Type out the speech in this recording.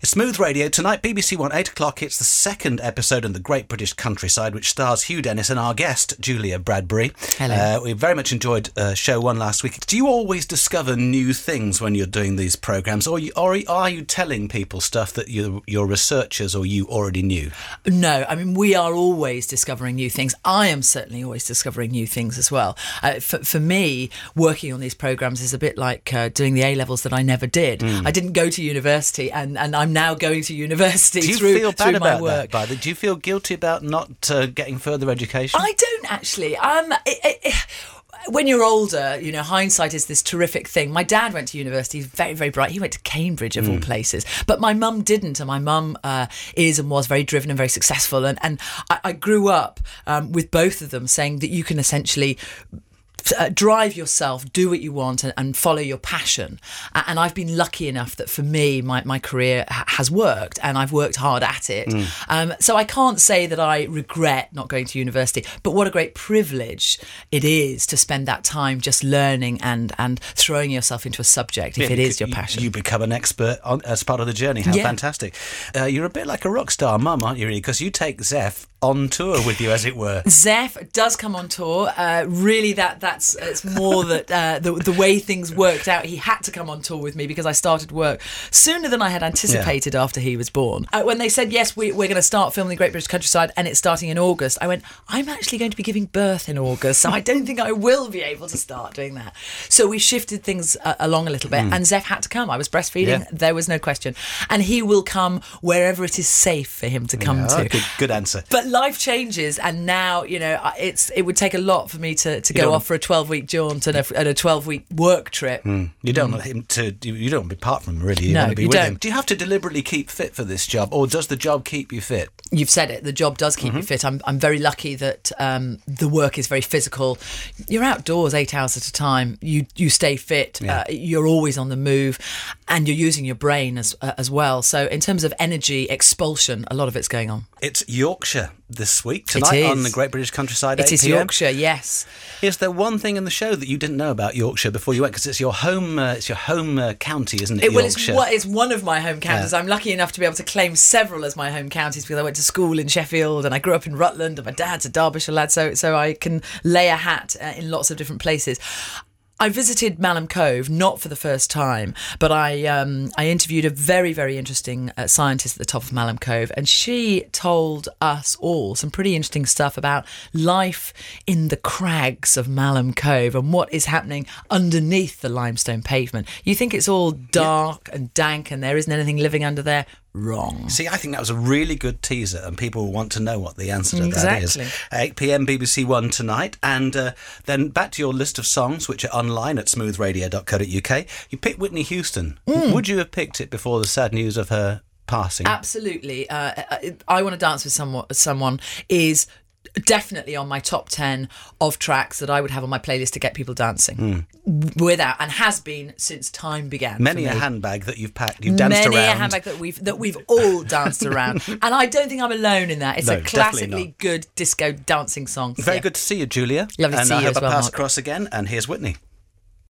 It's Smooth Radio. Tonight, BBC One, 8 o'clock. It's the second episode in The Great British Countryside, which stars Hugh Dennis and our guest, Julia Bradbury. Hello. We very much enjoyed show one last week. Do you always discover new things when you're doing these programmes, or are you telling people stuff that your researchers or you already knew? No, I mean, we are always discovering new things. I am certainly always discovering new things as well. For me, working on these programmes is a bit like doing the A-levels that I never did. I didn't go to university, and I'm now going to university through my work. Do you feel guilty about not getting further education? I don't actually. When you're older, hindsight is this terrific thing. My dad went to university. He's very, very bright. He went to Cambridge, of all places. But my mum didn't. And my mum is and was very driven and very successful. And I grew up with both of them saying that you can essentially drive yourself, do what you want, and follow your passion. And I've been lucky enough that for me, my career has worked, and I've worked hard at it. So I can't say that I regret not going to university, but what a great privilege it is to spend that time just learning and throwing yourself into a subject if it is your passion. You become an expert as part of the journey. How fantastic. You're a bit like a rock star mum, aren't you, really? Because you take Zeph on tour with you, as it were. Zeph does come on tour. Really, it's more that the way things worked out. He had to come on tour with me because I started work sooner than I had anticipated after he was born. When they said, yes, we're going to start filming The Great British Countryside and it's starting in August, I went, I'm actually going to be giving birth in August, so I don't think I will be able to start doing that. So we shifted things along a little bit, and Zeph had to come. I was breastfeeding. There was no question. And he will come wherever it is safe for him to come to. Good answer. But life changes, and now it would take a lot for me to go off for a 12-week jaunt and a 12-week work trip. You don't want him to. You don't want to be apart from him, really. You want to be with him. Do you have to deliberately keep fit for this job, or does the job keep you fit? You've said it. The job does keep you fit. I'm very lucky that the work is very physical. You're outdoors 8 hours at a time. You stay fit. You're always on the move, and you're using your brain as well. So in terms of energy expulsion, a lot of it's going on. It's Yorkshire this week, tonight on The Great British Countryside. It is Yorkshire, yes. Is there one thing in the show that you didn't know about Yorkshire before you went? Because it's your home county, isn't it? Yorkshire. It's one of my home counties. I'm lucky enough to be able to claim several as my home counties because I went to school in Sheffield and I grew up in Rutland and my dad's a Derbyshire lad, so I can lay a hat in lots of different places. I visited Malham Cove, not for the first time, but I interviewed a very, very interesting scientist at the top of Malham Cove, and she told us all some pretty interesting stuff about life in the crags of Malham Cove and what is happening underneath the limestone pavement. You think it's all dark and dank and there isn't anything living under there? Wrong. See, I think that was a really good teaser, and people will want to know what the answer to that is. 8 p.m. BBC One tonight, and then back to your list of songs, which are online at smoothradio.co.uk. You picked Whitney Houston. Would you have picked it before the sad news of her passing? Absolutely. I Want to Dance with Someone is definitely on my top 10 of tracks that I would have on my playlist to get people dancing without, and has been since time began. Many a handbag that you've packed, you've danced around. Many a handbag that we've all danced around, and I don't think I'm alone in that. It's a classically good disco dancing song. Very good to see you, Julia. Lovely to see you as well, And I hope I pass Mark. across again, and here's Whitney.